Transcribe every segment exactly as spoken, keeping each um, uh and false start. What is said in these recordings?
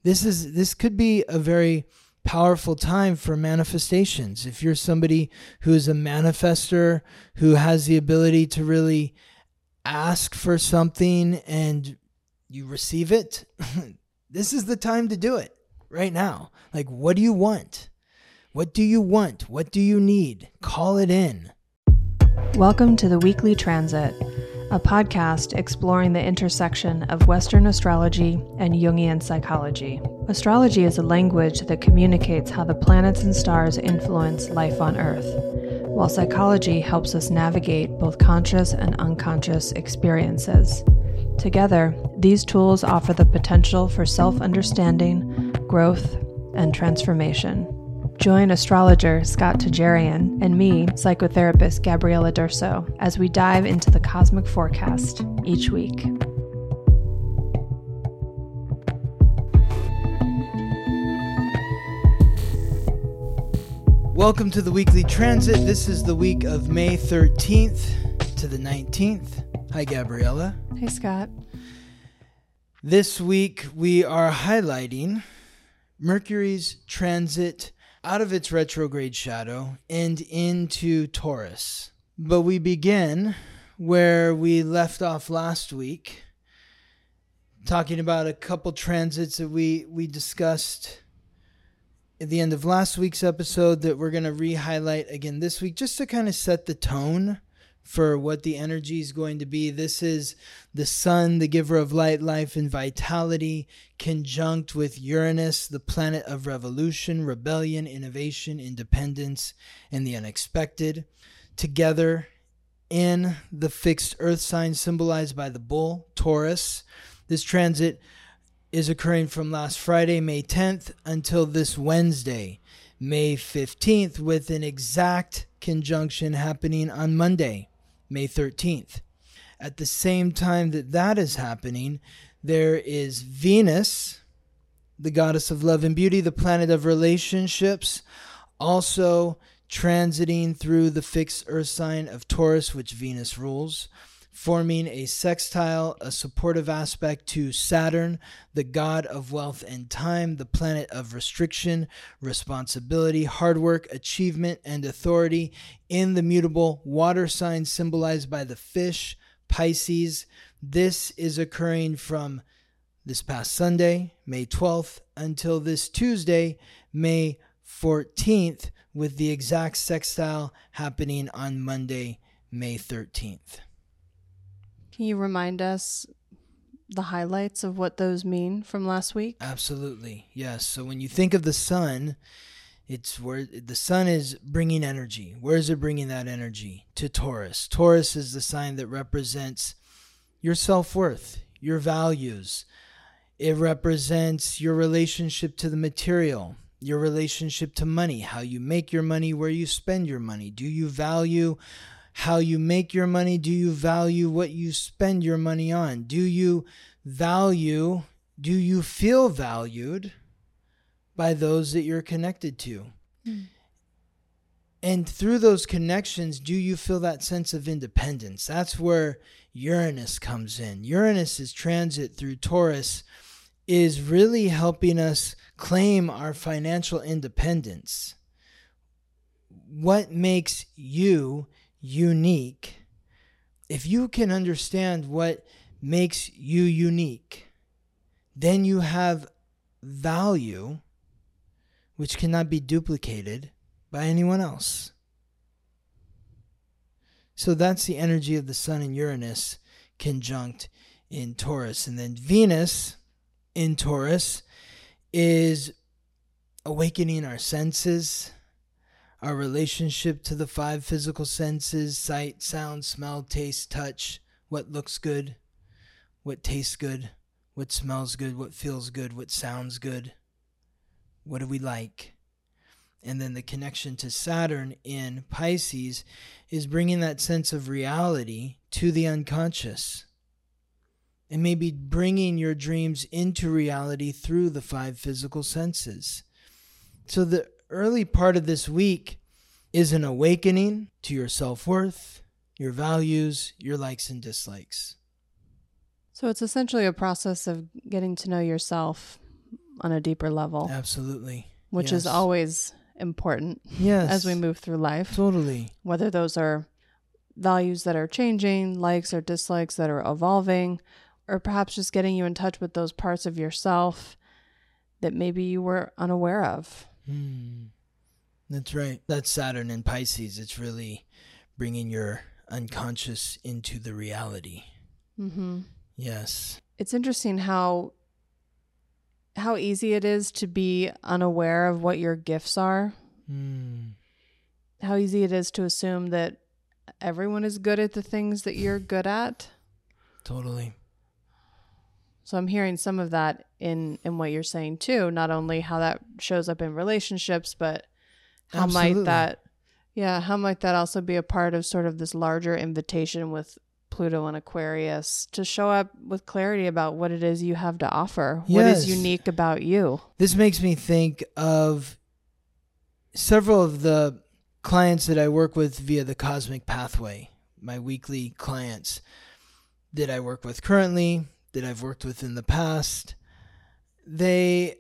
This is this could be a very powerful time for manifestations. If you're somebody who is a manifester, who has the ability to really ask for something and you receive it, this is the time to do it right now. Like, what do you want? What do you want? What do you need? Call it in. Welcome to the Weekly Transit, a podcast exploring the intersection of Western astrology and Jungian psychology. Astrology is a language that communicates how the planets and stars influence life on Earth, while psychology helps us navigate both conscious and unconscious experiences. Together, these tools offer the potential for self-understanding, growth, and transformation. Join astrologer Scott Tajarian and me, psychotherapist Gabriella Durso, as we dive into the cosmic forecast each week. Welcome to the Weekly Transit. This is the week of May thirteenth to the nineteenth. Hi, Gabriella. Hey, Scott. This week we are highlighting Mercury's transit out of its retrograde shadow and into Taurus. But we begin where we left off last week, talking about a couple transits that we, we discussed at the end of last week's episode that we're going to re-highlight again this week, just to kind of set the tone for what the energy is going to be. This is the sun, the giver of light, life, and vitality, conjunct with Uranus, the planet of revolution, rebellion, innovation, independence, and the unexpected. Together in the fixed earth sign symbolized by the bull, Taurus. This transit is occurring from last Friday, May tenth, until this Wednesday, May fifteenth, with an exact conjunction happening on Monday, May thirteenth. At the same time that that is happening, there is Venus, the goddess of love and beauty, the planet of relationships, also transiting through the fixed earth sign of Taurus, which Venus rules, forming a sextile, a supportive aspect to Saturn, the god of wealth and time, the planet of restriction, responsibility, hard work, achievement, and authority, in the mutable water sign symbolized by the fish, Pisces. This is occurring from this past Sunday, May twelfth, until this Tuesday, May fourteenth, with the exact sextile happening on Monday, May thirteenth. Can you remind us the highlights of what those mean from last week? Absolutely, yes. So when you think of the sun, it's where the sun is bringing energy. Where is it bringing that energy? To Taurus. Taurus is the sign that represents your self-worth, your values. It represents your relationship to the material, your relationship to money, how you make your money, where you spend your money. Do you value how you make your money? Do you value what you spend your money on? Do you value, do you feel valued by those that you're connected to? Mm. And through those connections, do you feel that sense of independence? That's where Uranus comes in. Uranus's transit through Taurus is really helping us claim our financial independence. What makes you unique? If you can understand what makes you unique, then you have value which cannot be duplicated by anyone else. So that's the energy of the sun and Uranus conjunct in Taurus. And then Venus in Taurus is awakening our senses, our relationship to the five physical senses: sight, sound, smell, taste, touch, what looks good, what tastes good, what smells good, what feels good, what sounds good, what do we like? And then the connection to Saturn in Pisces is bringing that sense of reality to the unconscious, and maybe bringing your dreams into reality through the five physical senses. So the early part of this week is an awakening to your self-worth, your values, your likes and dislikes. So it's essentially a process of getting to know yourself on a deeper level. Absolutely. Which Yes. is always important Yes. as we move through life. Totally. Whether those are values that are changing, likes or dislikes that are evolving, or perhaps just getting you in touch with those parts of yourself that maybe you were unaware of. Hmm. That's right. That's Saturn in Pisces. It's really bringing your unconscious into the reality. Mm-hmm. Yes. It's interesting how how easy it is to be unaware of what your gifts are. Hmm. How easy it is to assume that everyone is good at the things that you're good at. Totally. So I'm hearing some of that in, in what you're saying too, not only how that shows up in relationships, but how Absolutely. might that, yeah, how might that also be a part of sort of this larger invitation with Pluto and Aquarius to show up with clarity about what it is you have to offer, Yes. what is unique about you. This makes me think of several of the clients that I work with via the Cosmic Pathway, my weekly clients that I work with currently, that I've worked with in the past. They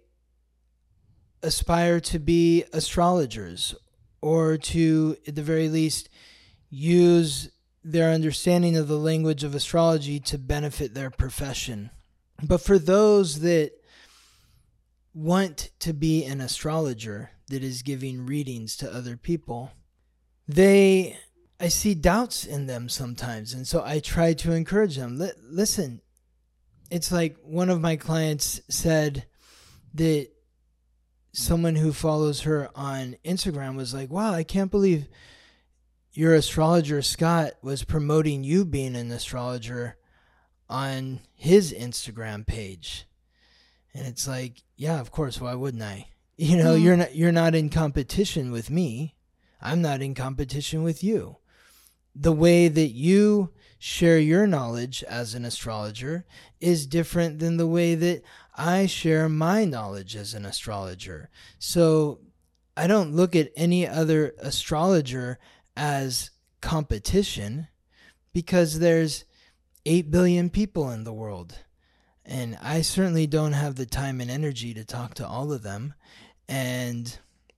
aspire to be astrologers, or to, at the very least, use their understanding of the language of astrology to benefit their profession. But for those that want to be an astrologer that is giving readings to other people, they, I see doubts in them sometimes. And so I try to encourage them. L- listen, it's like one of my clients said that someone who follows her on Instagram was like, wow, I can't believe your astrologer Scott was promoting you being an astrologer on his Instagram page. And it's like, yeah, of course, why wouldn't I? You know, mm-hmm. you're not you're not in competition with me. I'm not in competition with you. The way that you share your knowledge as an astrologer is different than the way that I share my knowledge as an astrologer. So I don't look at any other astrologer as competition, because there's eight billion people in the world. And I certainly don't have the time and energy to talk to all of them. And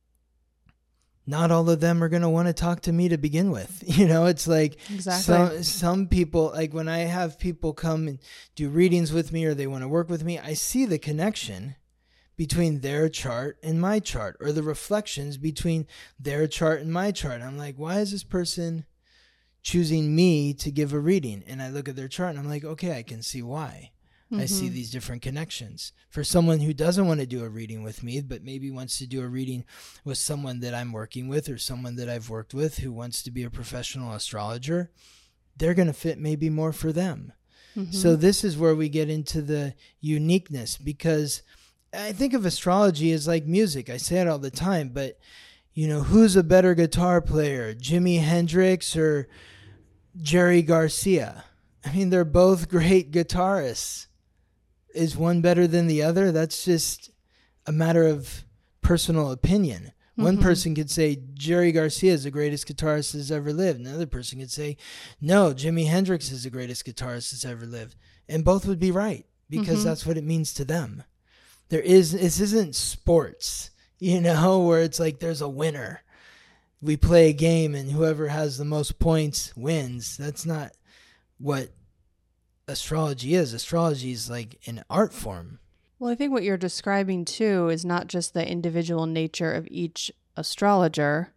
not all of them are going to want to talk to me to begin with. You know, it's like exactly. some, some people, like when I have people come and do readings with me or they want to work with me, I see the connection between their chart and my chart, or the reflections between their chart and my chart. I'm like, why is this person choosing me to give a reading? And I look at their chart and I'm like, okay, I can see why. Mm-hmm. I see these different connections. For someone who doesn't want to do a reading with me, but maybe wants to do a reading with someone that I'm working with, or someone that I've worked with who wants to be a professional astrologer, they're going to fit maybe more for them. Mm-hmm. So this is where we get into the uniqueness, because I think of astrology as like music. I say it all the time, but you know, who's a better guitar player, Jimi Hendrix or Jerry Garcia? I mean, they're both great guitarists. Is one better than the other? That's just a matter of personal opinion. Mm-hmm. One person could say Jerry Garcia is the greatest guitarist that's ever lived. Another person could say, no, Jimi Hendrix is the greatest guitarist that's ever lived. And both would be right, because mm-hmm. that's what it means to them. There is, this isn't sports, you know, where it's like there's a winner. We play a game and whoever has the most points wins. That's not what astrology is. Astrology is like an art form. Well, I think what you're describing too is not just the individual nature of each astrologer,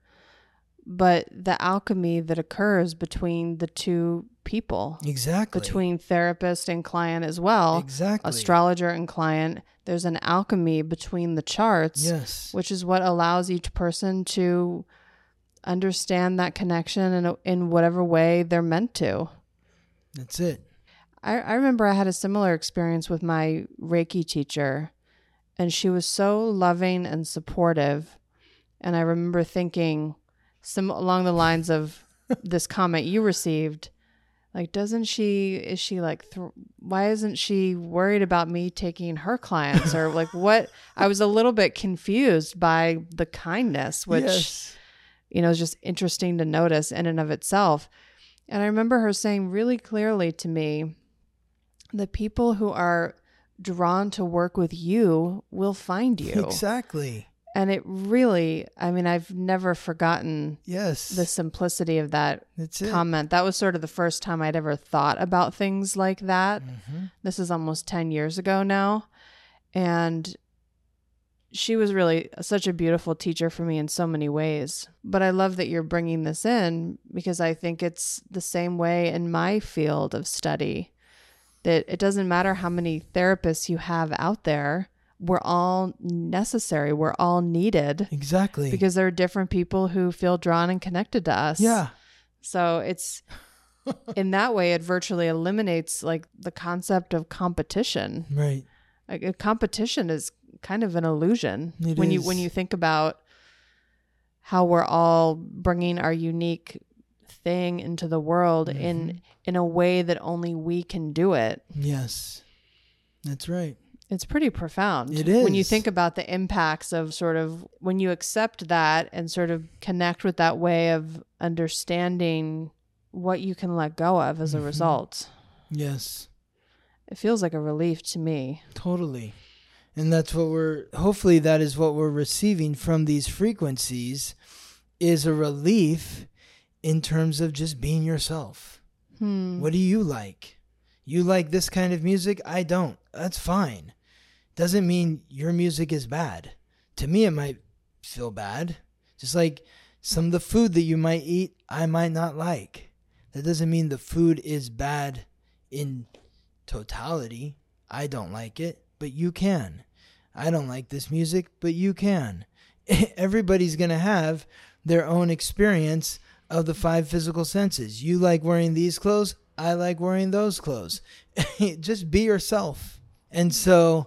but the alchemy that occurs between the two people. Exactly. Between therapist and client as well. Exactly. Astrologer and client. There's an alchemy between the charts, yes, which is what allows each person to understand that connection in, in whatever way they're meant to. That's it. I, I remember I had a similar experience with my Reiki teacher, and she was so loving and supportive. And I remember thinking some along the lines of this comment you received, like, doesn't she, is she like, th- why isn't she worried about me taking her clients? Or like what? I was a little bit confused by the kindness, which, yes. you know, is just interesting to notice in and of itself. And I remember her saying really clearly to me, the people who are drawn to work with you will find you. Exactly. And it really, I mean, I've never forgotten yes. the simplicity of that That's it. comment. That was sort of the first time I'd ever thought about things like that. Mm-hmm. This is almost ten years ago now. And she was really such a beautiful teacher for me in so many ways. But I love that you're bringing this in because I think it's the same way in my field of study, that it doesn't matter how many therapists you have out there. We're all necessary. We're all needed. Exactly. Because there are different people who feel drawn and connected to us. Yeah. So it's, in that way, it virtually eliminates like the concept of competition. Right. Like, a competition is kind of an illusion. It when is. you when you think about how we're all bringing our unique thing into the world Mm-hmm. in in a way that only we can do it. Yes. That's right. It's pretty profound. It is. When you think about the impacts of sort of when you accept that and sort of connect with that way of understanding what you can let go of as a Mm-hmm. result. Yes. It feels like a relief to me. Totally. And that's what we're, hopefully that is what we're receiving from these frequencies, is a relief in terms of just being yourself. Hmm. What do you like? You like this kind of music? I don't. That's fine. Doesn't mean your music is bad. To me, it might feel bad. Just like some of the food that you might eat, I might not like. That doesn't mean the food is bad in totality. I don't like it, but you can. I don't like this music, but you can. Everybody's going to have their own experience of the five physical senses. You like wearing these clothes. I like wearing those clothes. Just be yourself. And so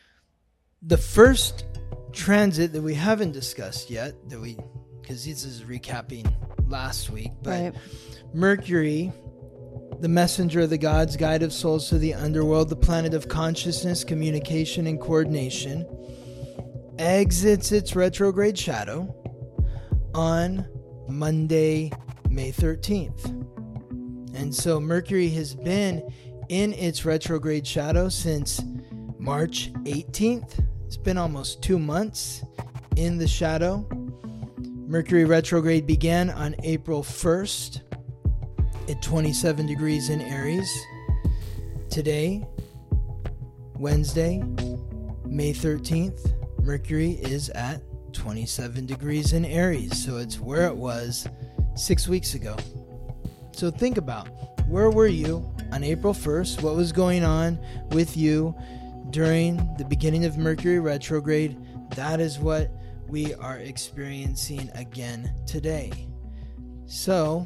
the first transit that we haven't discussed yet, that we, because this is recapping last week, but Right. Mercury, the messenger of the gods, guide of souls to the underworld, the planet of consciousness, communication, and coordination, exits its retrograde shadow on Monday, May thirteenth. And so Mercury has been in its retrograde shadow since March eighteenth. It's been almost two months in the shadow. Mercury retrograde began on April first at twenty-seven degrees in Aries. Today, Wednesday, May thirteenth, Mercury is at twenty-seven degrees in Aries. So it's where it was six weeks ago. So think about, where were you on April first? What was going on with you during the beginning of Mercury retrograde? That is what we are experiencing again today. So,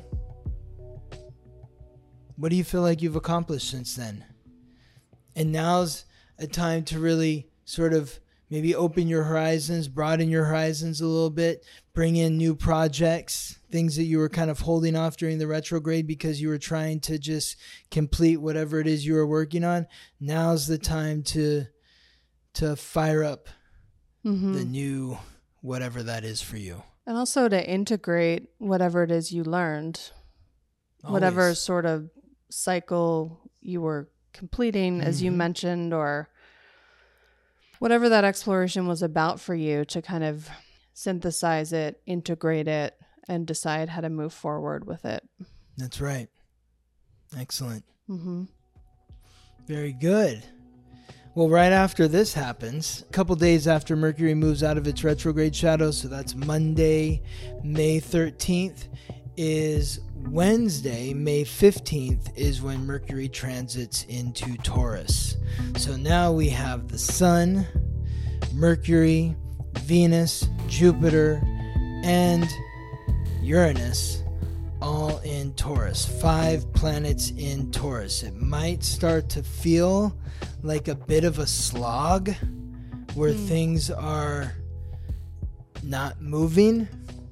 what do you feel like you've accomplished since then? And now's a time to really sort of maybe open your horizons, broaden your horizons a little bit, bring in new projects, things that you were kind of holding off during the retrograde because you were trying to just complete whatever it is you were working on. Now's the time to to fire up Mm-hmm. the new whatever that is for you. And also to integrate whatever it is you learned, whatever Always. sort of cycle you were completing, as you Mhm. mentioned, or whatever that exploration was about for you, to kind of synthesize it, integrate it, and decide how to move forward with it. That's right. Excellent. Mm-hmm. Very good. Well, right after this happens, a couple days after Mercury moves out of its retrograde shadow, so that's Monday, May thirteenth, is Wednesday, May fifteenth, is when Mercury transits into Taurus. So now we have the Sun, Mercury, Venus, Jupiter, and Uranus all in Taurus. Five planets in Taurus. It might start to feel like a bit of a slog where Mm. things are not moving.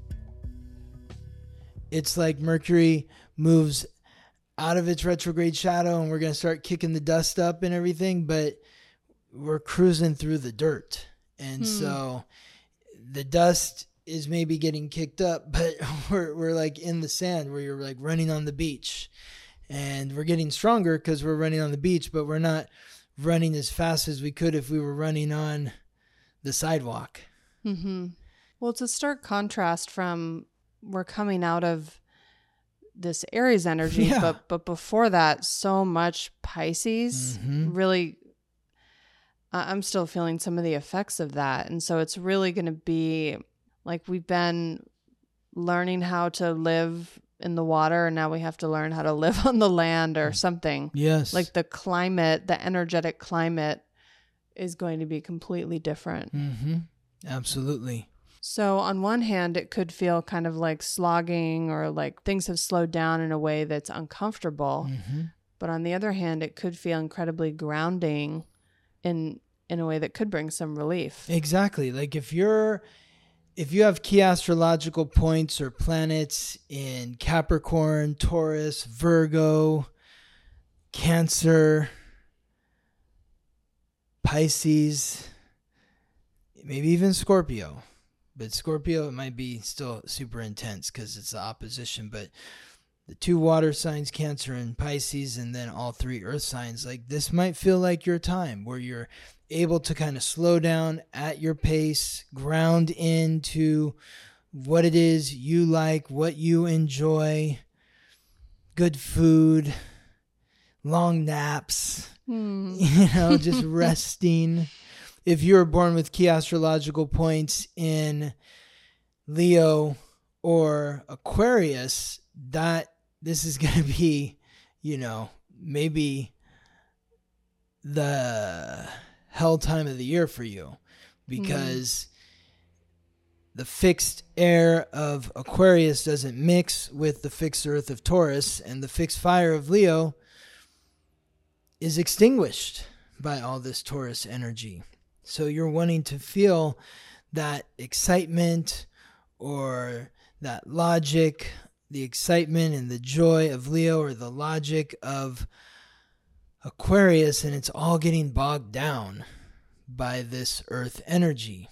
It's like Mercury moves out of its retrograde shadow and we're going to start kicking the dust up and everything, but we're cruising through the dirt. And Hmm. so the dust is maybe getting kicked up, but we're we're like in the sand where you're like running on the beach. And we're getting stronger because we're running on the beach, but we're not running as fast as we could if we were running on the sidewalk. Mm-hmm. Well, it's a stark contrast from we're coming out of this Aries energy, Yeah. but but before that, so much Pisces. Mm-hmm. Really, uh, I'm still feeling some of the effects of that, and so it's really going to be like we've been learning how to live in the water, and now we have to learn how to live on the land or something. Yes. Like the climate, the energetic climate is going to be completely different. Mm-hmm. Absolutely. So on one hand, it could feel kind of like slogging or like things have slowed down in a way that's uncomfortable. Mm-hmm. But on the other hand, it could feel incredibly grounding in in a way that could bring some relief. Exactly. Like if you're if you have key astrological points or planets in Capricorn, Taurus, Virgo, Cancer, Pisces, maybe even Scorpio. But Scorpio, it might be still super intense because it's the opposition. But the two water signs, Cancer and Pisces, and then all three earth signs, like this might feel like your time where you're able to kind of slow down at your pace, ground into what it is you like, what you enjoy, good food, long naps, Hmm. you know, just resting. If you were born with key astrological points in Leo or Aquarius, that this is going to be, you know, maybe the hell time of the year for you, because mm. the fixed air of Aquarius doesn't mix with the fixed earth of Taurus, and the fixed fire of Leo is extinguished by all this Taurus energy. So you're wanting to feel that excitement or that logic, the excitement and the joy of Leo, or the logic of Aquarius, and it's all getting bogged down by this earth energy.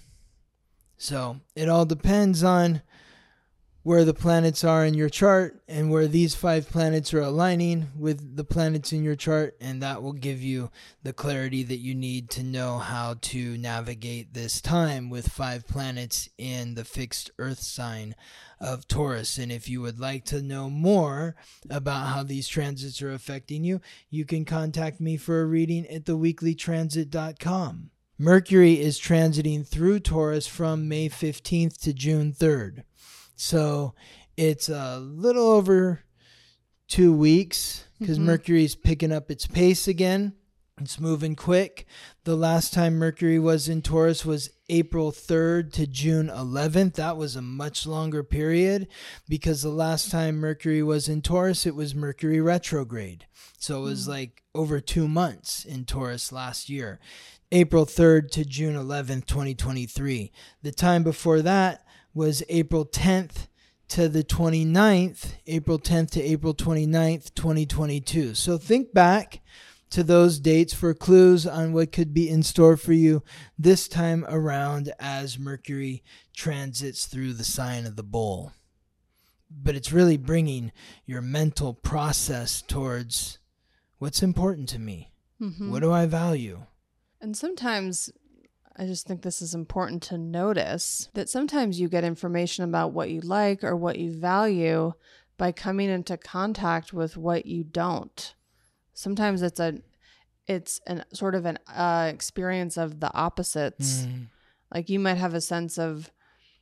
So it all depends on where the planets are in your chart and where these five planets are aligning with the planets in your chart, and that will give you the clarity that you need to know how to navigate this time with five planets in the fixed earth sign of Taurus. And if you would like to know more about how these transits are affecting you, you can contact me for a reading at the weekly transit dot com. Mercury is transiting through Taurus from May fifteenth to June third. So it's a little over two weeks because mm-hmm. Mercury's picking up its pace again. It's moving quick. The last time Mercury was in Taurus was April third to June eleventh. That was a much longer period because the last time Mercury was in Taurus, it was Mercury retrograde. So it was mm-hmm. like over two months in Taurus last year. April third to June eleventh, twenty twenty-three. The time before that was April tenth to the twenty-ninth, April tenth to April twenty-ninth, twenty twenty-two. So think back to those dates for clues on what could be in store for you this time around as Mercury transits through the sign of the Bull. But it's really bringing your mental process towards what's important to me. Mm-hmm. What do I value? And sometimes I just think this is important to notice that sometimes you get information about what you like or what you value by coming into contact with what you don't. Sometimes it's a, it's an sort of an uh, experience of the opposites. Mm. Like you might have a sense of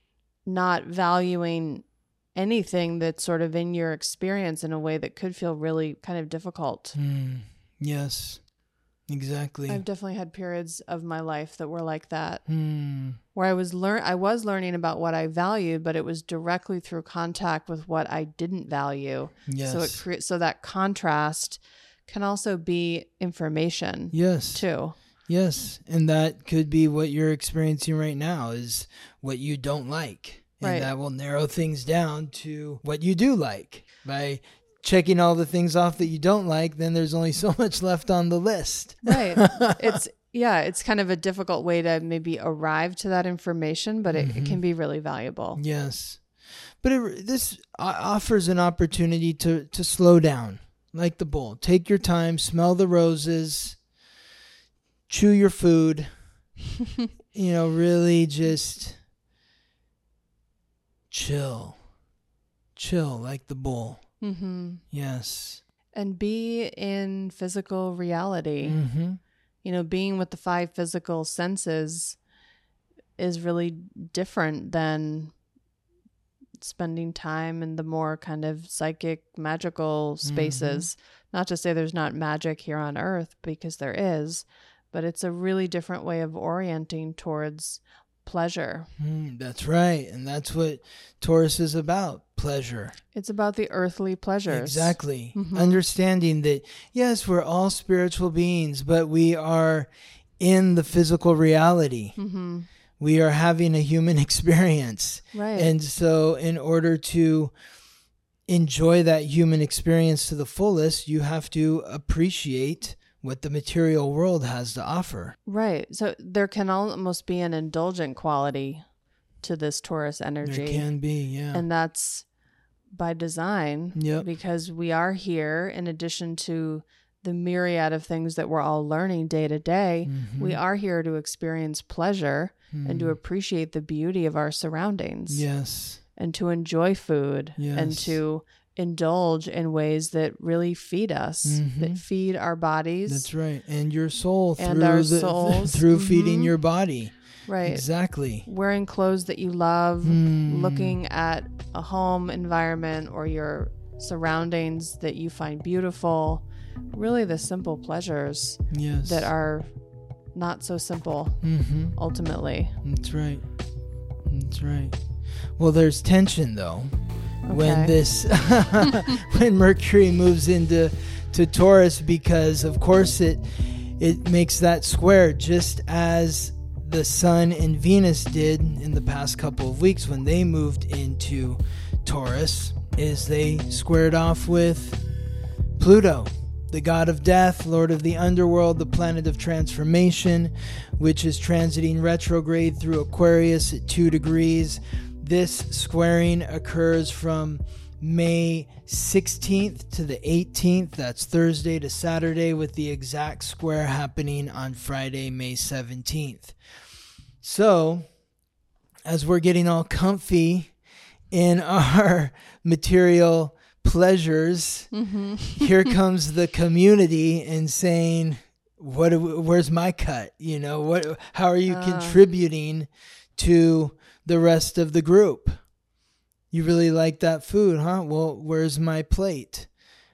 not valuing anything that's sort of in your experience in a way that could feel really kind of difficult. Mm. Yes. Exactly. I've definitely had periods of my life that were like that, hmm. where I was learn I was learning about what I valued, but it was directly through contact with what I didn't value. Yes. So it cre- so that contrast can also be information. Yes. Too. Yes, and that could be what you're experiencing right now is what you don't like, and right. that will narrow things down to what you do like by checking all the things off that you don't like. Then there's only so much left on the list. Right. It's, yeah, it's kind of a difficult way to maybe arrive to that information, but it, mm-hmm. it can be really valuable. Yes. But it, this offers an opportunity to, to slow down like the bull. Take your time, smell the roses, chew your food, you know, really just chill. Chill like the bull. Mm-hmm. Yes. And be in physical reality. Mm-hmm. You know, being with the five physical senses is really different than spending time in the more kind of psychic, magical spaces. Mm-hmm. Not to say there's not magic here on Earth, because there is, but it's a really different way of orienting towards pleasure. Mm, that's right. And that's what Taurus is about, pleasure. It's about the earthly pleasures. Exactly. Mm-hmm. Understanding that, yes, we're all spiritual beings, but we are in the physical reality. Mm-hmm. We are having a human experience. Right. And so in order to enjoy that human experience to the fullest, you have to appreciate what the material world has to offer. Right. So there can almost be an indulgent quality to this Taurus energy. There can be, yeah. And that's by design. Yep. Because we are here, in addition to the myriad of things that we're all learning day to day, mm-hmm. we are here to experience pleasure mm. and to appreciate the beauty of our surroundings. Yes. And to enjoy food. Yes. And to indulge in ways that really feed us, mm-hmm. that feed our bodies. That's right. And your soul through and our the, souls. through mm-hmm. feeding your body. Right. Exactly. Wearing clothes that you love, mm. looking at a home environment or your surroundings that you find beautiful. Really the simple pleasures yes. that are not so simple, mm-hmm. ultimately. That's right. That's right. Well, there's tension, though. Okay. When this, when Mercury moves into to Taurus, because of course it it makes that square just as the Sun and Venus did in the past couple of weeks when they moved into Taurus, is they squared off with Pluto, the god of death, lord of the underworld, the planet of transformation, which is transiting retrograde through Aquarius at two degrees. This squaring occurs from May sixteenth to the eighteenth. That's Thursday to Saturday, with the exact square happening on Friday, May seventeenth. So, as we're getting all comfy in our material pleasures, mm-hmm. here comes the community and saying, "What? Where's my cut? You know, what? How are you uh. contributing to the rest of the group? You really like that food, huh? Well, where's my plate?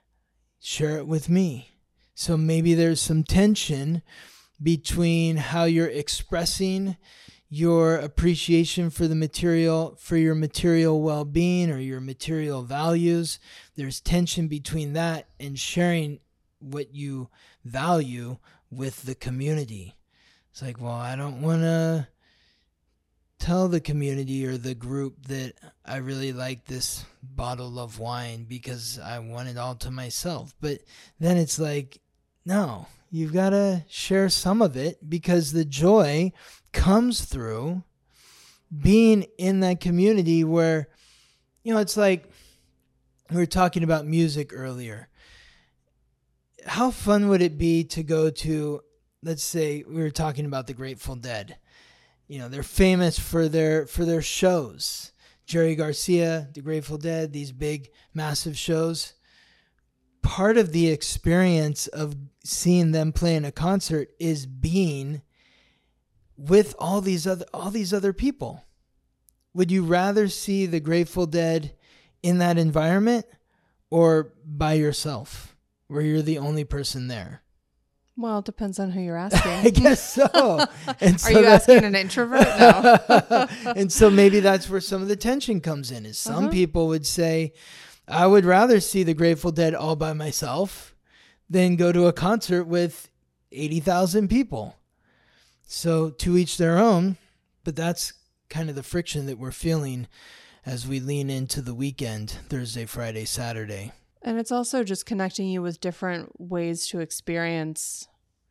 Share it with me." So maybe there's some tension between how you're expressing your appreciation for the material, for your material well-being or your material values. There's tension between that and sharing what you value with the community. It's like, well, I don't want to tell the community or the group that I really like this bottle of wine because I want it all to myself. But then it's like, no, you've got to share some of it, because the joy comes through being in that community where, you know, it's like we were talking about music earlier. How fun would it be to go to, let's say we were talking about the Grateful Dead. You know, they're famous for their for their shows. Jerry Garcia, the Grateful Dead, these big, massive shows. Part of the experience of seeing them play in a concert is being with all these other all these other people. Would you rather see the Grateful Dead in that environment or by yourself, where you're the only person there? Well, it depends on who you're asking. I guess so. And so Are you that, asking an introvert? No. And so maybe that's where some of the tension comes in, is some uh-huh. people would say, I would rather see the Grateful Dead all by myself than go to a concert with eighty thousand people. So to each their own, but that's kind of the friction that we're feeling as we lean into the weekend, Thursday, Friday, Saturday. And it's also just connecting you with different ways to experience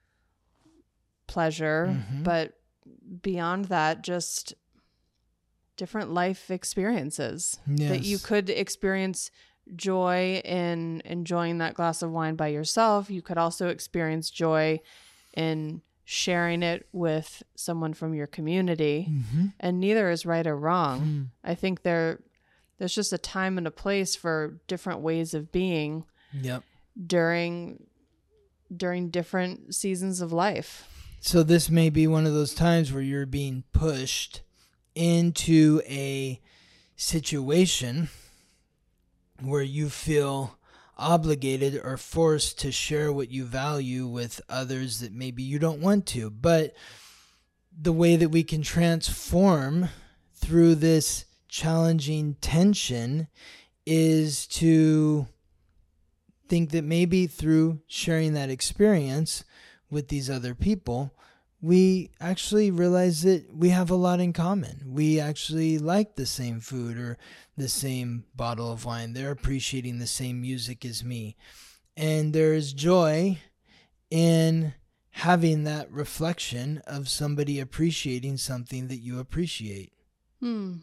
pleasure, mm-hmm. but beyond that, just different life experiences. Yes. That you could experience joy in enjoying that glass of wine by yourself. You could also experience joy in sharing it with someone from your community, Mm-hmm. and neither is right or wrong. Mm. I think there there's just a time and a place for different ways of being Yep. during during different seasons of life. So this may be one of those times where you're being pushed into a situation where you feel obligated or forced to share what you value with others that maybe you don't want to. But the way that we can transform through this challenging tension is to think that maybe through sharing that experience with these other people, we actually realize that we have a lot in common. We actually like the same food or the same bottle of wine. They're appreciating the same music as me. And there's joy in having that reflection of somebody appreciating something that you appreciate. Hmm.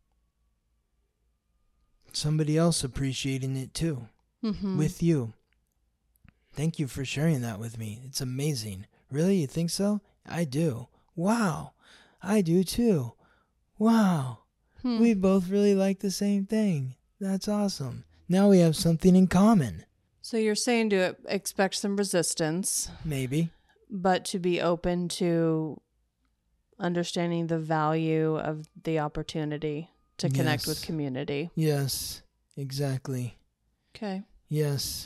Somebody else appreciating it too, Mm-hmm. with you. Thank you for sharing that with me. It's amazing. Really? You think so? I do. Wow. I do too. Wow. Hmm. We both really like the same thing. That's awesome. Now we have something in common. So you're saying to expect some resistance, Maybe. but to be open to understanding the value of the opportunity to connect Yes. with community. Yes, exactly. Okay. Yes.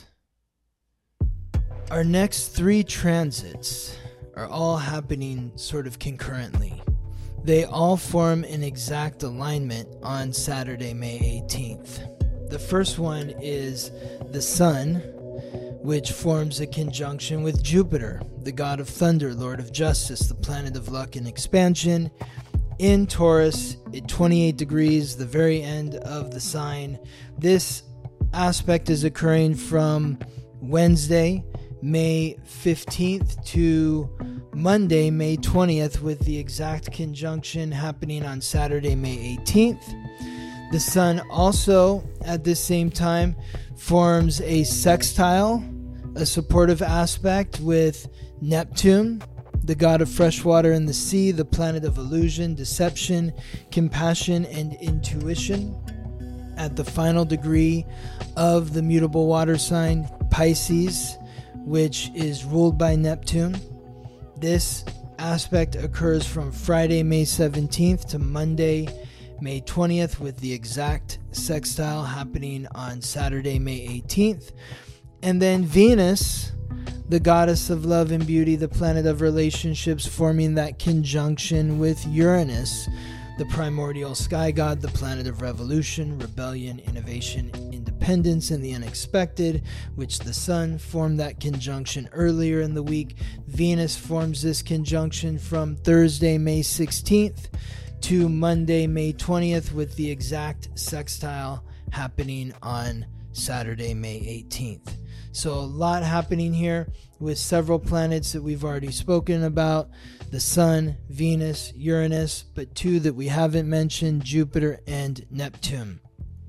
Our next three transits are all happening sort of concurrently. They all form an exact alignment on Saturday, May eighteenth. The first one is the Sun, which forms a conjunction with Jupiter, the god of thunder, lord of justice, the planet of luck and expansion, in Taurus at twenty-eight degrees, the very end of the sign. This aspect is occurring from Wednesday, May fifteenth to Monday, May twentieth, with the exact conjunction happening on Saturday, May eighteenth. The Sun also, at this same time, forms a sextile, a supportive aspect with Neptune, the god of fresh water and the sea, the planet of illusion, deception, compassion, and intuition. At the final degree of the mutable water sign, Pisces, which is ruled by Neptune. This aspect occurs from Friday, May seventeenth to Monday, May twentieth, with the exact sextile happening on Saturday, May eighteenth. And then Venus, the goddess of love and beauty, the planet of relationships, forming that conjunction with Uranus, the primordial sky god, the planet of revolution, rebellion, innovation, independence, and the unexpected, which the Sun formed that conjunction earlier in the week. Venus forms this conjunction from Thursday, May sixteenth to Monday, May twentieth, with the exact sextile happening on Saturday, May eighteenth. So a lot happening here with several planets that we've already spoken about. The Sun, Venus, Uranus, but two that we haven't mentioned, Jupiter and Neptune.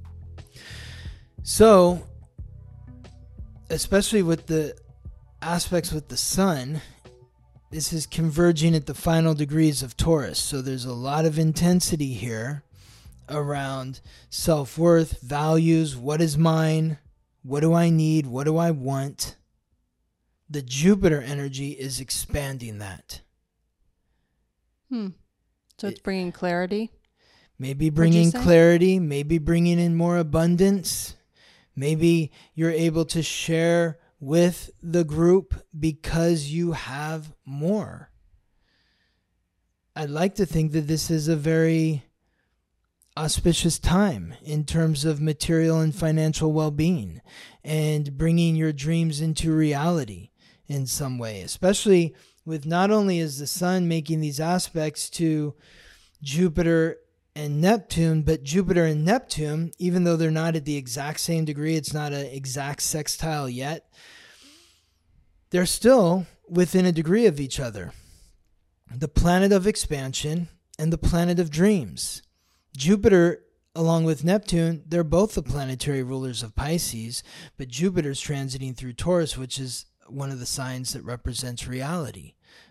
So, especially with the aspects with the Sun, this is converging at the final degrees of Taurus. So there's a lot of intensity here around self-worth, values, what is mine, what do I need, what do I want. The Jupiter energy is expanding that. Hmm. So it's bringing clarity? Maybe bringing say? clarity, maybe bringing in more abundance. Maybe you're able to share with the group because you have more. I'd like to think that this is a very auspicious time in terms of material and financial well-being and bringing your dreams into reality in some way, especially with not only is the Sun making these aspects to Jupiter and Neptune, but Jupiter and Neptune, even though they're not at the exact same degree, it's not an exact sextile yet, they're still within a degree of each other. The planet of expansion and the planet of dreams. Jupiter, along with Neptune, they're both the planetary rulers of Pisces, but Jupiter's transiting through Taurus, which is one of the signs that represents reality.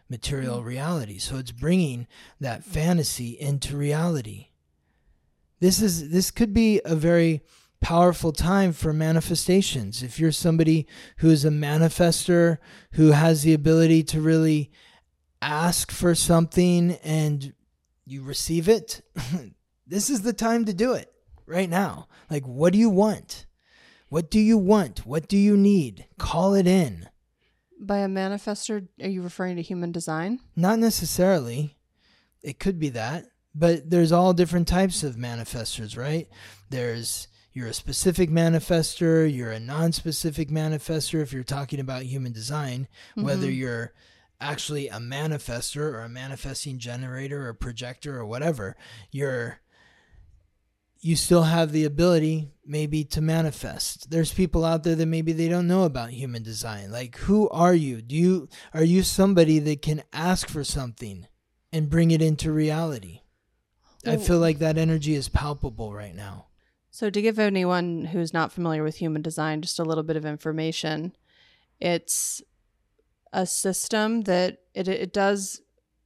material reality. So it's bringing that fantasy into reality. This is this could be a very powerful time for manifestations. If you're somebody who is a manifester, who has the ability to really ask for something and you receive it, this is the time to do it right now. Like, what do you want? What do you want? What do you need? Call it in. By a manifester, are you referring to human design? Not necessarily. It could be that. But there's all different types of manifestors, right? There's, you're a specific manifester, you're a non-specific manifester if you're talking about human design, mm-hmm. whether you're actually a manifester or a manifesting generator or projector or whatever, you're, you still have the ability maybe to manifest. There's people out there that maybe they don't know about human design. Like, who are you? Do you, are you somebody that can ask for something and bring it into reality? I feel like that energy is palpable right now. So to give anyone who's not familiar with human design just a little bit of information, it's a system that it, it does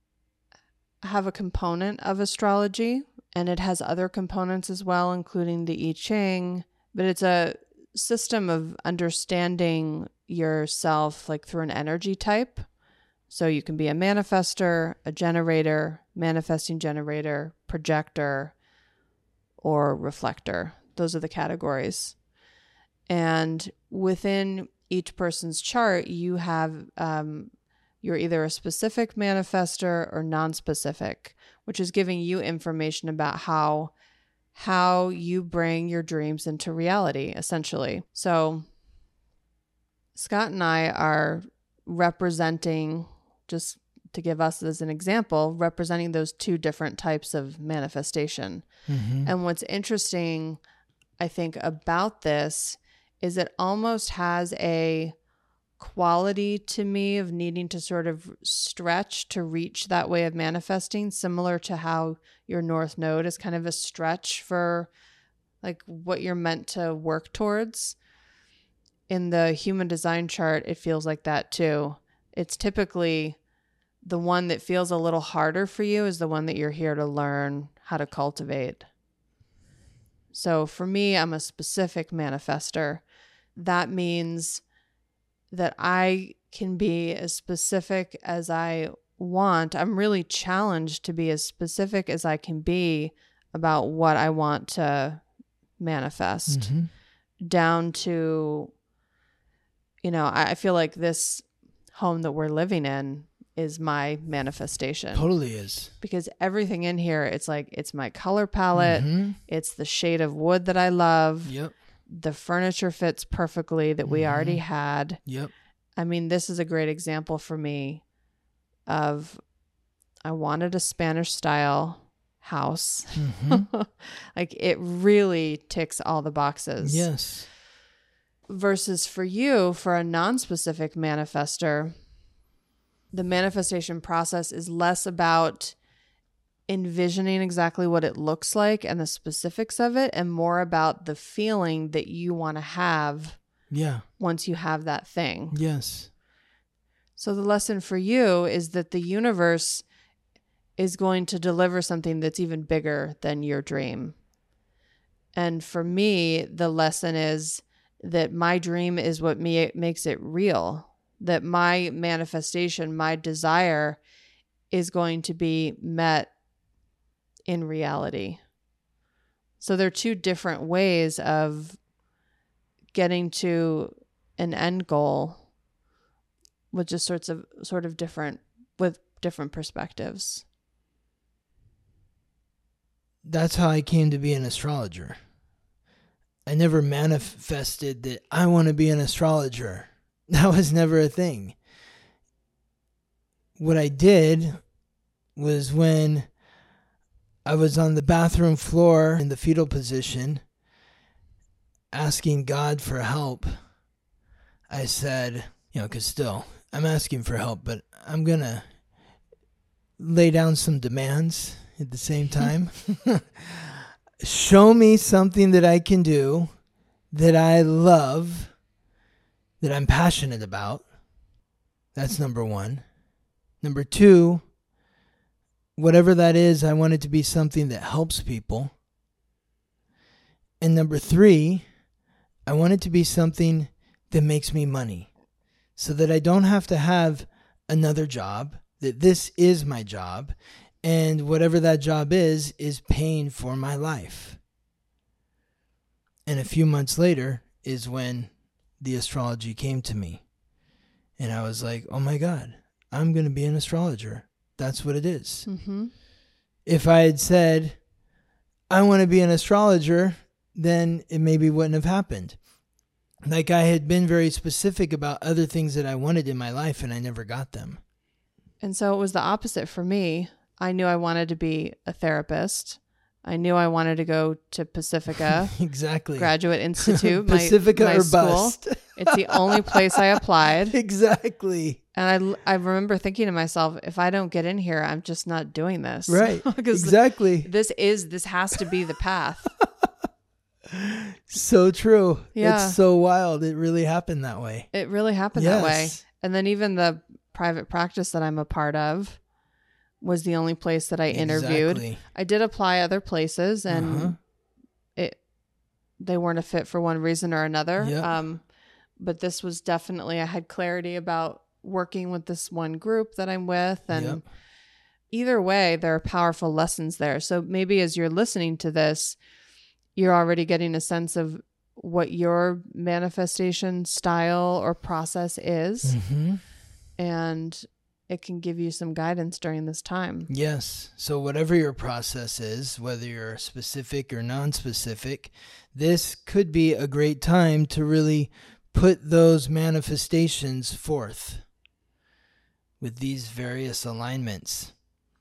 have a component of astrology, and it has other components as well, including the I Ching, but it's a system of understanding yourself like through an energy type. So you can be a manifester, a generator, manifesting generator, projector, or reflector. Those are the categories. And within each person's chart, you have, um, you're either a specific manifester or non-specific, which is giving you information about how, how you bring your dreams into reality, essentially. So Scott and I are representing, just to give us as an example, representing those two different types of manifestation. Mm-hmm. And what's interesting, I think, about this is it almost has a quality to me of needing to sort of stretch to reach that way of manifesting, similar to how your North Node is kind of a stretch for like what you're meant to work towards. In the human design chart, it feels like that too. It's typically the one that feels a little harder for you is the one that you're here to learn how to cultivate. So for me, I'm a specific manifester. That means that I can be as specific as I want. I'm really challenged to be as specific as I can be about what I want to manifest, mm-hmm. down to, you know, I feel like this home that we're living in is my manifestation. Totally is. Because everything in here, it's like, it's my color palette. Mm-hmm. It's the shade of wood that I love. Yep. The furniture fits perfectly that we mm-hmm. already had. Yep. I mean, this is a great example for me of, I wanted a Spanish style house. Mm-hmm. Like, it really ticks all the boxes. Yes. Versus for you, for a non-specific manifester, the manifestation process is less about envisioning exactly what it looks like and the specifics of it, and more about the feeling that you want to have yeah. once you have that thing. Yes. So the lesson for you is that the universe is going to deliver something that's even bigger than your dream. And for me, the lesson is that my dream is what me makes it real. That my manifestation, my desire is going to be met in reality. So there are two different ways of getting to an end goal with just sorts of sort of different, with different perspectives. That's how I came to be an astrologer. I never manifested that I want to be an astrologer. That was never a thing. What I did was when I was on the bathroom floor in the fetal position, asking God for help, I said, you know, because still, I'm asking for help, but I'm going to lay down some demands at the same time. Show me something that I can do that I love, that I'm passionate about. That's number one. Number two, whatever that is, I want it to be something that helps people. And number three, I want it to be something that makes me money so that I don't have to have another job, that this is my job, and whatever that job is, is paying for my life. And a few months later is when the astrology came to me. And I was like, oh my God, I'm going to be an astrologer. That's what it is. Mm-hmm. If I had said, I want to be an astrologer, then it maybe wouldn't have happened. Like I had been very specific about other things that I wanted in my life and I never got them. And so it was the opposite for me. I knew I wanted to be a therapist. I knew I wanted to go to Pacifica. Exactly. Graduate Institute. Pacifica my, my or school. bust. It's the only place I applied. Exactly. And I, I remember thinking to myself, if I don't get in here, I'm just not doing this. Right. Exactly. This is, this has to be the path. So true. Yeah. It's so wild. It really happened that way. It really happened Yes. that way. And then even the private practice that I'm a part of was the only place that I interviewed. Exactly. I did apply other places and Uh-huh. it they weren't a fit for one reason or another. Yep. Um, but this was definitely, I had clarity about working with this one group that I'm with. And Yep. either way, there are powerful lessons there. So maybe as you're listening to this, you're already getting a sense of what your manifestation style or process is. Mm-hmm. And it can give you some guidance during this time. Yes. So whatever your process is, whether you're specific or non-specific, this could be a great time to really put those manifestations forth with these various alignments.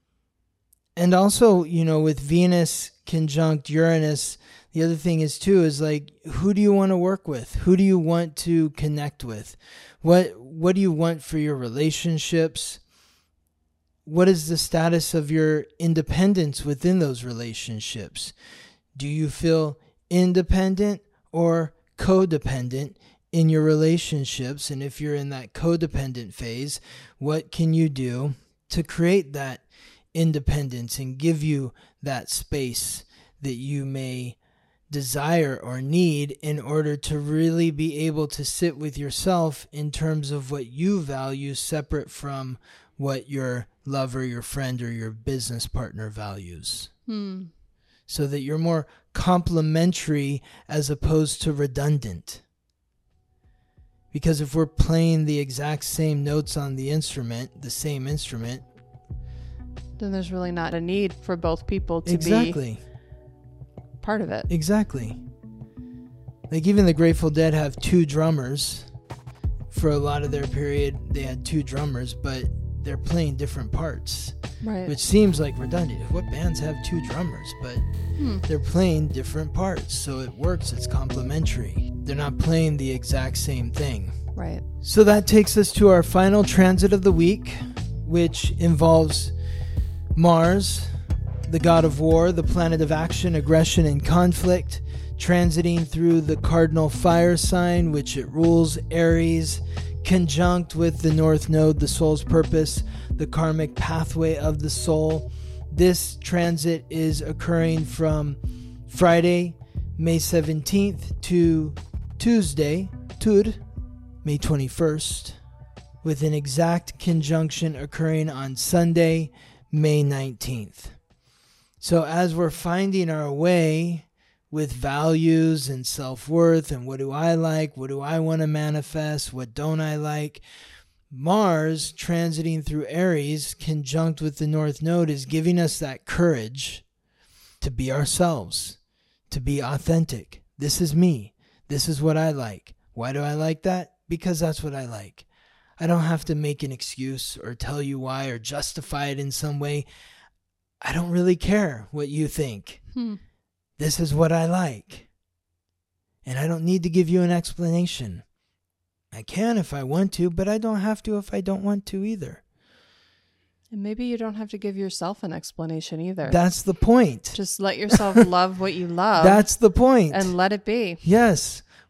And also, you know, with Venus conjunct Uranus, the other thing is too, is like, who do you want to work with? Who do you want to connect with? What, what do you want for your relationships? What is the status of your independence within those relationships? Do you feel independent or codependent in your relationships? And if you're in that codependent phase, what can you do to create that independence and give you that space that you may desire or need in order to really be able to sit with yourself in terms of what you value separate from what your lover, your friend, or your business partner values. Hmm. So that you're more complementary as opposed to redundant. Because if we're playing the exact same notes on the instrument, the same instrument, then there's really not a need for both people to exactly. be part of it. Exactly. Like even the Grateful Dead have two drummers. For a lot of their period, they had two drummers, but they're playing different parts. Right. Which seems like redundant. What bands have two drummers? But Hmm. they're playing different parts, so it works. It's complementary. They're not playing the exact same thing. Right. So that takes us to our final transit of the week, which involves Mars, the god of war, the planet of action, aggression, and conflict, transiting through the cardinal fire sign, which it rules, Aries, conjunct with the North Node, the soul's purpose, the karmic pathway of the soul. This transit is occurring from Friday, May seventeenth to Tuesday, Tud, May twenty-first, with an exact conjunction occurring on Sunday, May nineteenth. So as we're finding our way with values and self-worth and what do I like, what do I want to manifest, what don't I like, Mars transiting through Aries conjunct with the North Node is giving us that courage to be ourselves, to be authentic. This is me. This is what I like. Why do I like that? Because that's what I like. I don't have to make an excuse or tell you why or justify it in some way. I don't really care what you think. Hmm. This is what I like. And I don't need to give you an explanation. I can if I want to, but I don't have to if I don't want to either. And maybe you don't have to give yourself an explanation either. That's the point. Just let yourself love what you love. That's the point. And let it be. Yes.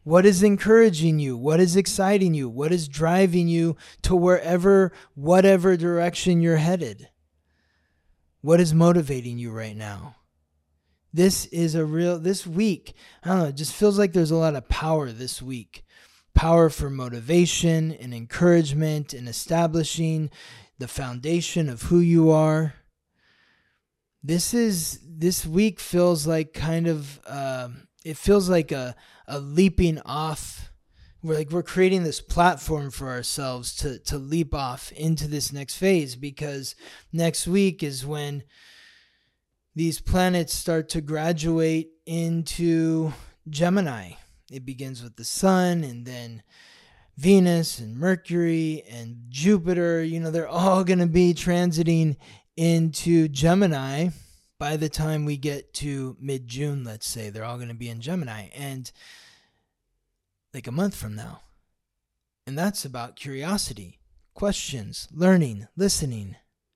What is encouraging you? What is exciting you? What is driving you to wherever, whatever direction you're headed? What is motivating you right now? This is a real, this week, I don't know, it just feels like there's a lot of power this week. Power for motivation and encouragement and establishing the foundation of who you are. This is, this week feels like kind of, uh, it feels like a, a leaping off. We're like, we're creating this platform for ourselves to, to leap off into this next phase, because next week is when these planets start to graduate into Gemini. It begins with the sun, and then Venus and Mercury and Jupiter. You know, they're all going to be transiting into Gemini by the time we get to mid-June, let's say. They're all going to be in Gemini, and like a month from now. And that's about curiosity, questions, learning, listening.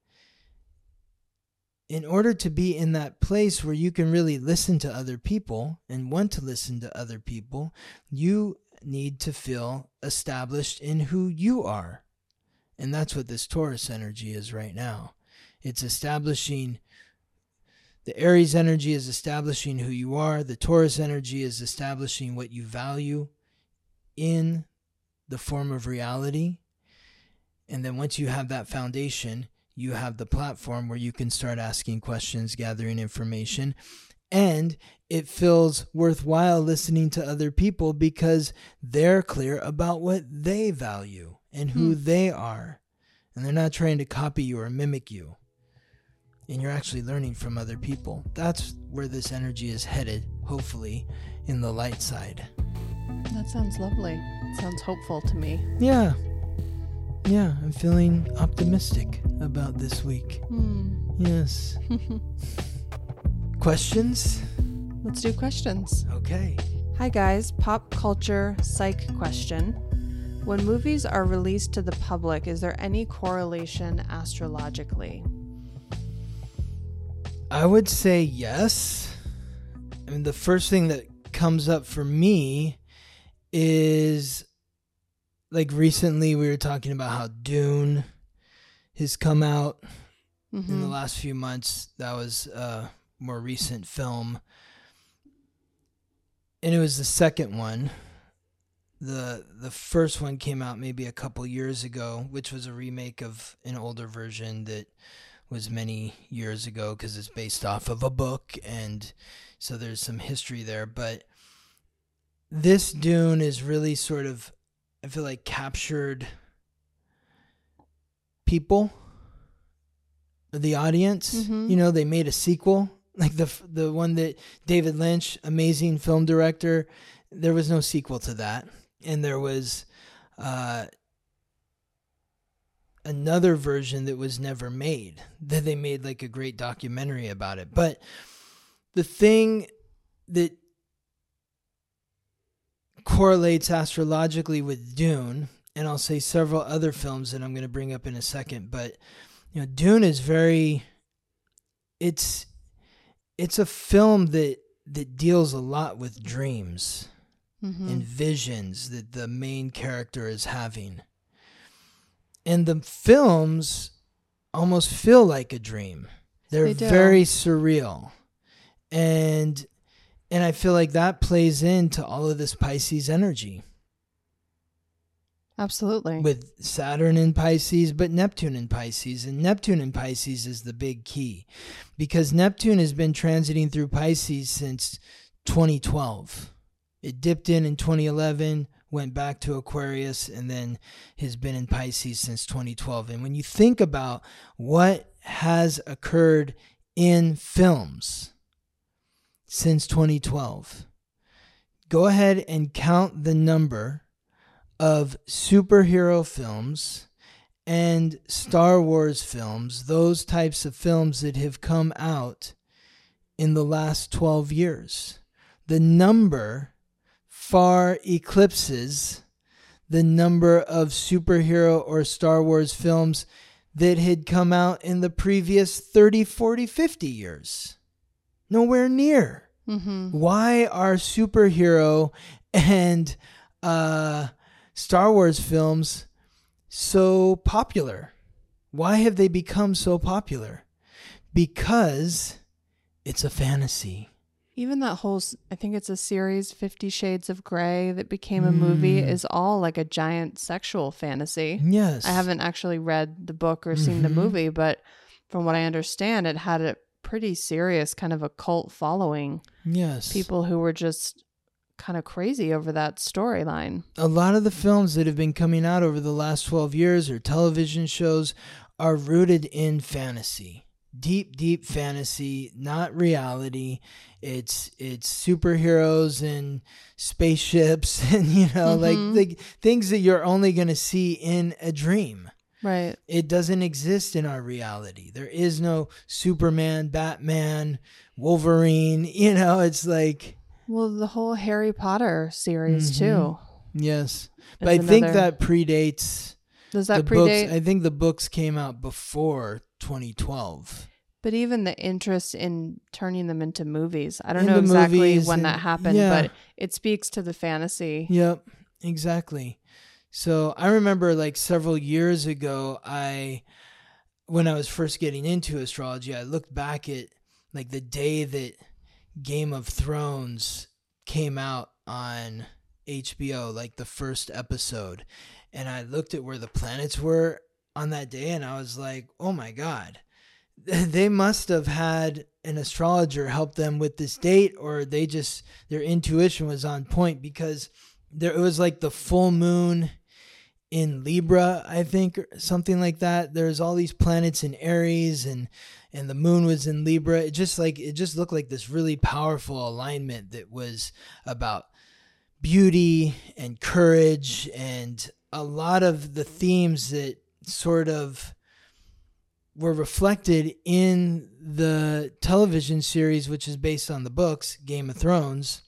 In order to be in that place where you can really listen to other people and want to listen to other people, you need to feel established in who you are. And that's what this Taurus energy is right now. It's establishing, the Aries energy is establishing who you are. The Taurus energy is establishing what you value in the form of reality. And then once you have that foundation, you have the platform where you can start asking questions, gathering information, and it feels worthwhile listening to other people because they're clear about what they value and who hmm. they are. And they're not trying to copy you or mimic you. And you're actually learning from other people. That's where this energy is headed, hopefully, in the light side. That sounds lovely. Sounds hopeful to me. Yeah. Yeah, I'm feeling optimistic about this week. Hmm. Yes. Questions? Let's do questions. Okay. Hi guys, pop culture psych question. When movies are released to the public, is there any correlation astrologically? I would say yes. I mean, the first thing that comes up for me is, like, recently we were talking about how Dune has come out mm-hmm. in the last few months. That was a more recent film. And it was the second one. The the first one came out maybe a couple years ago, which was a remake of an older version that was many years ago because it's based off of a book. And so there's some history there. But this Dune is really sort of, I feel like, captured people, the audience. Mm-hmm. You know, they made a sequel, like the the one that David Lynch, amazing film director. There was no sequel to that, and there was uh, another version that was never made. That they made like a great documentary about it. But the thing that correlates astrologically with Dune, and I'll say several other films that I'm going to bring up in a second, but you know, Dune is very, it's it's a film that that deals a lot with dreams mm-hmm. and visions that the main character is having. And the films almost feel like a dream. They're they very surreal. And And I feel like that plays into all of this Pisces energy. Absolutely. With Saturn in Pisces, but Neptune in Pisces. And Neptune in Pisces is the big key. Because Neptune has been transiting through Pisces since twenty twelve. It dipped in in twenty eleven, went back to Aquarius, and then has been in Pisces since twenty twelve. And when you think about what has occurred in films since twenty twelve, go ahead and count the number of superhero films and Star Wars films, those types of films that have come out in the last twelve years. The number far eclipses the number of superhero or Star Wars films that had come out in the previous thirty, forty, fifty years. Nowhere near. Mm-hmm. Why are superhero and uh, Star Wars films so popular? Why have they become so popular? Because it's a fantasy. Even that whole, I think it's a series, Fifty Shades of Grey, that became a movie, Mm. is all like a giant sexual fantasy. Yes. I haven't actually read the book or seen Mhm. the movie, but from what I understand, it had a pretty serious kind of a cult following. Yes. People who were just kind of crazy over that storyline. A lot of the films that have been coming out over the last twelve years or television shows are rooted in fantasy. Deep, deep fantasy, not reality. It's it's superheroes and spaceships and, you know, Mhm. like, like things that you're only going to see in a dream. Right. It doesn't exist in our reality. There is no Superman, Batman, Wolverine. You know, it's like... Well, the whole Harry Potter series, Mhm. too. Yes. But is I think another- that predates... Does that the predate? books. I think the books came out before twenty twelve. But even the interest in turning them into movies, I don't In know the exactly movies when and- that happened, yeah. but it speaks to the fantasy. Yep, exactly. So I remember like several years ago, I when I was first getting into astrology, I looked back at like the day that Game of Thrones came out on H B O, like the first episode. And I looked at where the planets were on that day and I was like, oh my God, they must have had an astrologer help them with this date, or they just, their intuition was on point, because there it was like the full moon in Libra, I think, or something like that. There's all these planets in Aries and and the moon was in Libra. It just like it just looked like this really powerful alignment that was about beauty and courage, and a lot of the themes that sort of were reflected in the television series, which is based on the books, Game of Thrones,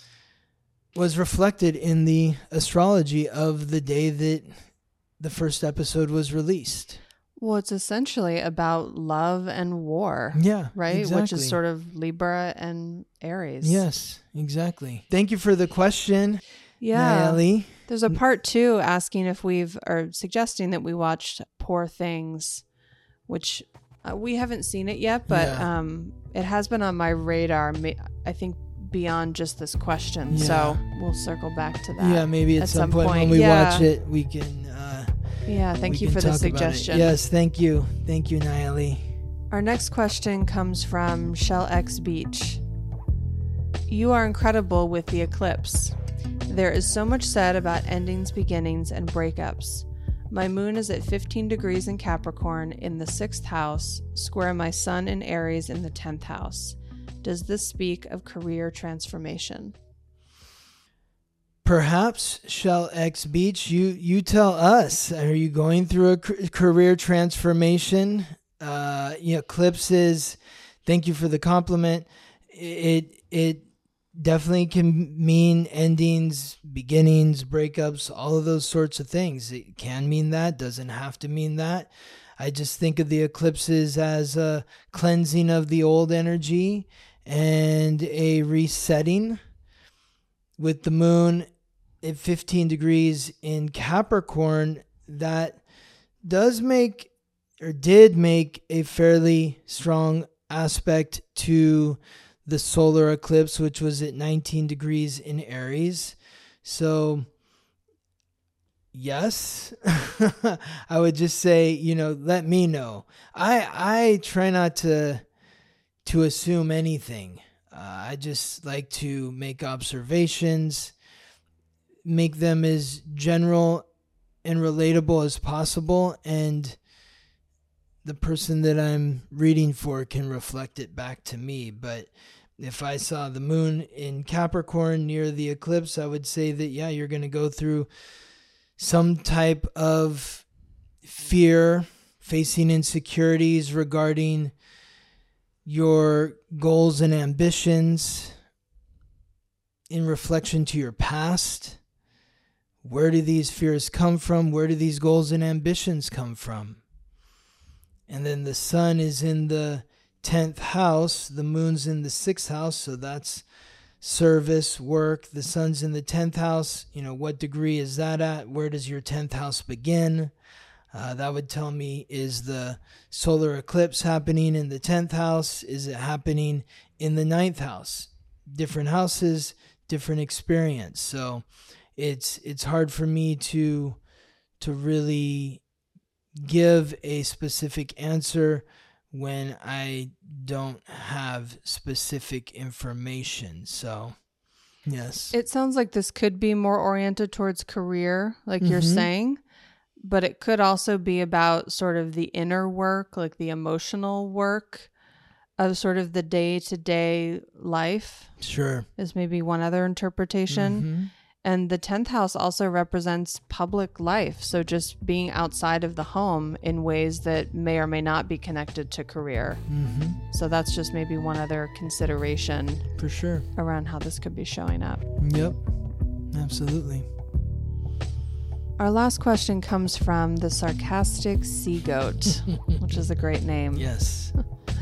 was reflected in the astrology of the day that the first episode was released. Well, it's essentially about love and war, Yeah, right? exactly. Which is sort of Libra and Aries. Yes, exactly. Thank you for the question, Yeah. Nayeli. There's a part two asking if we've, or suggesting that we watched Poor Things, which uh, we haven't seen it yet, but Yeah. um, it has been on my radar, ma- I think, beyond just this question. Yeah. So we'll circle back to that. Yeah, maybe at, at some, some point, when point. we Yeah. watch it, we can. Uh, Yeah, thank we you can for the talk about it. suggestion. Yes, thank you, thank you, Nayeli. Our next question comes from Shell X Beach. You are incredible with the eclipse. There is so much said about endings, beginnings, and breakups. My moon is at fifteen degrees in Capricorn in the sixth house, square my sun in Aries in the tenth house. Does this speak of career transformation? Perhaps, Shell X Beach, you, you tell us. Are you going through a c- career transformation? Uh, you know, eclipses, thank you for the compliment. It it definitely can mean endings, beginnings, breakups, all of those sorts of things. It can mean that, doesn't have to mean that. I just think of the eclipses as a cleansing of the old energy and a resetting. With the moon at fifteen degrees in Capricorn, that does make, or did make, a fairly strong aspect to the solar eclipse, which was at nineteen degrees in Aries. So, yes, I would just say, you know, let me know. I I try not to to assume anything. Uh, I just like to make observations, make them as general and relatable as possible, and the person that I'm reading for can reflect it back to me. But if I saw the moon in Capricorn near the eclipse, I would say that, yeah, you're going to go through some type of fear, facing insecurities regarding your goals and ambitions in reflection to your past. Where do these fears come from? Where do these goals and ambitions come from? And then the sun is in the tenth house, the moon's in the sixth house, so that's service, work. The sun's in the tenth house. You know, what degree is that at? Where does your tenth house begin? Uh, that would tell me, is the solar eclipse happening in the tenth house? Is it happening in the ninth house? Different houses, different experience. So it's it's hard for me to to really give a specific answer when I don't have specific information. So, yes. It sounds like this could be more oriented towards career, like Mm-hmm. you're saying, but it could also be about sort of the inner work, like the emotional work of sort of the day-to-day life. Sure. Is maybe one other interpretation. Mm-hmm. And the tenth house also represents public life. So just being outside of the home in ways that may or may not be connected to career. Mm-hmm. So that's just maybe one other consideration For sure. around how this could be showing up. Yep. Absolutely. Our last question comes from the sarcastic sea goat, which is a great name. Yes.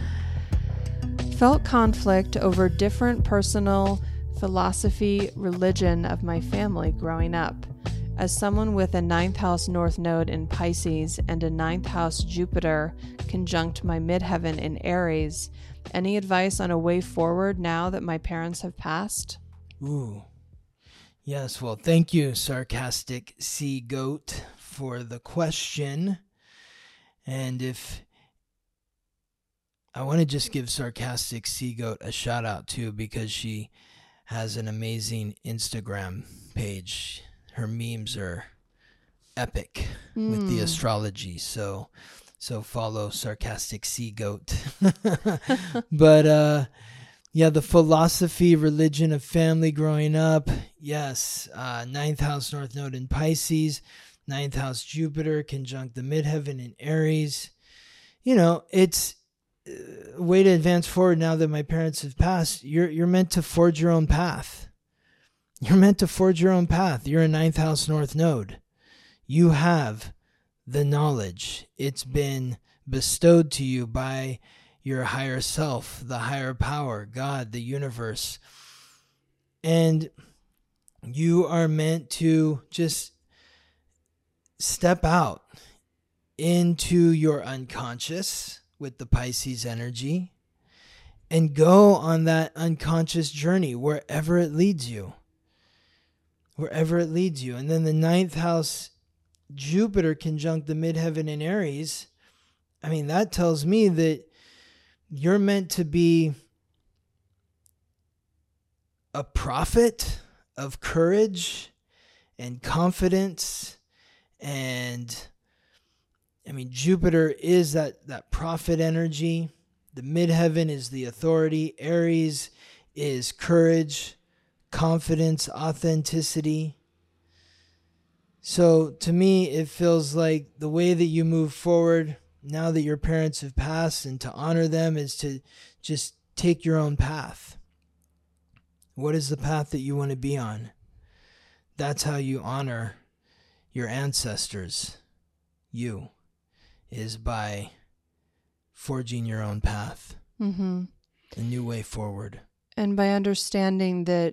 Felt conflict over different personal philosophy, religion of my family growing up. As someone with a ninth house north node in Pisces and a ninth house Jupiter conjunct my midheaven in Aries, any advice on a way forward now that my parents have passed? Ooh. Yes, well, thank you, sarcastic sea goat, for the question. And if I want to just give sarcastic sea goat a shout out too, because she has an amazing Instagram page. Her memes are epic mm. with the astrology. So, so follow sarcastic sea goat. But, uh, yeah, the philosophy, religion of family growing up. Yes. Uh, ninth house North Node in Pisces, ninth house Jupiter conjunct the midheaven in Aries. You know, it's a way to advance forward now that my parents have passed. You're, you're meant to forge your own path. You're meant to forge your own path. You're a ninth house North Node. You have the knowledge. It's been bestowed to you by your higher self, the higher power, God, the universe. And you are meant to just step out into your unconscious with the Pisces energy and go on that unconscious journey wherever it leads you. Wherever it leads you. And then the ninth house Jupiter conjunct the midheaven in Aries. I mean, that tells me that you're meant to be a prophet of courage and confidence. And I mean, Jupiter is that, that prophet energy. The midheaven is the authority. Aries is courage, confidence, authenticity. So to me, it feels like the way that you move forward now that your parents have passed, and to honor them, is to just take your own path. What is the path that you want to be on? That's how you honor your ancestors. You is by forging your own path. Mm-hmm. A new way forward. And by understanding that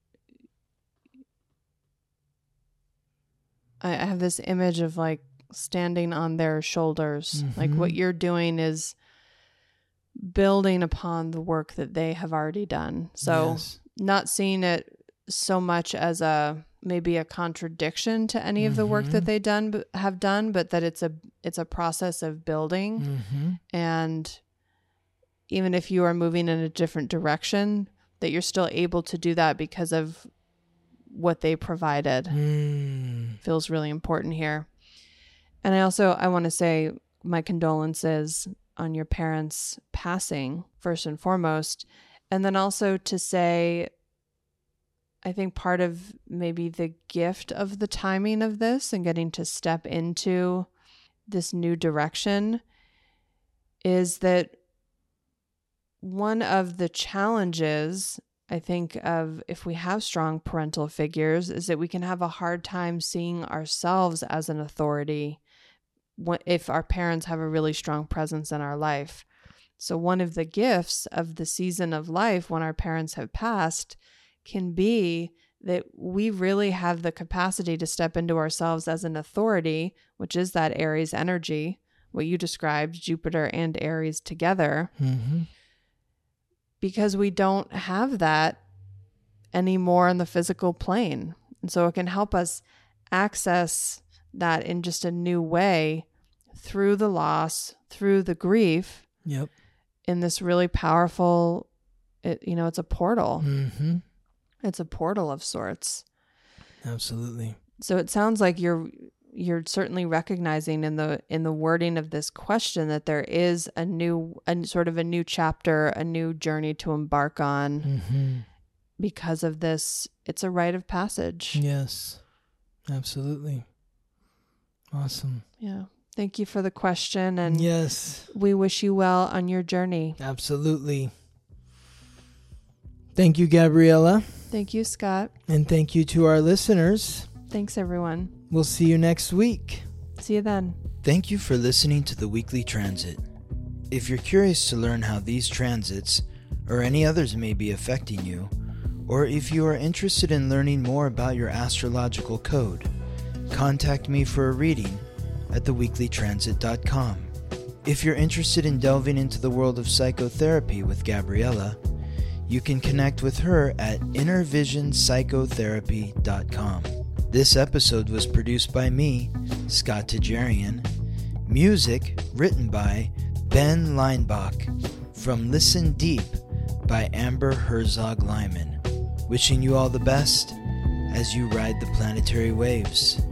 I have this image of like standing on their shoulders. Mm-hmm. Like what you're doing is building upon the work that they have already done. So yes. Not seeing it so much as a maybe a contradiction to any mm-hmm. of the work that they done but have done, but that it's a it's a process of building. Mm-hmm. And even if you are moving in a different direction, that you're still able to do that because of what they provided. Mm. Feels really important here. And I also, I want to say my condolences on your parents' passing, first and foremost. And then also to say, I think part of maybe the gift of the timing of this and getting to step into this new direction is that one of the challenges, I think, of if we have strong parental figures is that we can have a hard time seeing ourselves as an authority if our parents have a really strong presence in our life. So one of the gifts of the season of life when our parents have passed can be that we really have the capacity to step into ourselves as an authority, which is that Aries energy, what you described, Jupiter and Aries together, Mm-hmm. because we don't have that anymore in the physical plane. And so it can help us access that in just a new way through the loss, through the grief, Yep. in this really powerful, it, you know, it's a portal. Mm-hmm. It's a portal of sorts. Absolutely. So it sounds like you're you're certainly recognizing in the in the wording of this question that there is a new a sort of a new chapter, a new journey to embark on Mm-hmm. because of this. It's a rite of passage. Yes. Absolutely. Awesome. Yeah. Thank you for the question, and Yes. we wish you well on your journey. Absolutely. Thank you, Gabriella. Thank you, Scott. And thank you to our listeners. Thanks, everyone. We'll see you next week. See you then. Thank you for listening to the Weekly Transit. If you're curious to learn how these transits or any others may be affecting you, or if you are interested in learning more about your astrological code, contact me for a reading at the weekly transit dot com. If you're interested in delving into the world of psychotherapy with Gabriella, you can connect with her at inner vision psychotherapy dot com. This episode was produced by me, Scott Tajarian. Music written by Ben Leinbach from Listen Deep by Amber Herzog Lyman. Wishing you all the best as you ride the planetary waves.